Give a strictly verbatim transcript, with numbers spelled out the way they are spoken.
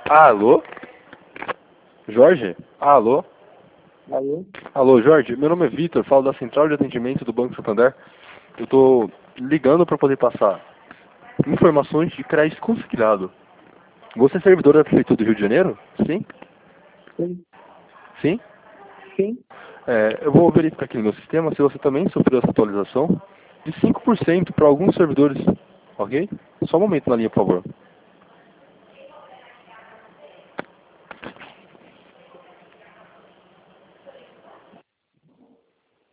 Alô? Jorge? Alô? Alô? Alô, Jorge? Meu nome é Vitor, falo da Central de Atendimento do Banco Santander. Eu estou ligando para poder passar informações de crédito consignado. Você é servidor da Prefeitura do Rio de Janeiro? Sim? Sim. Sim? Sim. É, eu vou verificar aqui no meu sistema se você também sofreu essa atualização de cinco por cento para alguns servidores, ok? Só um momento na linha, por favor.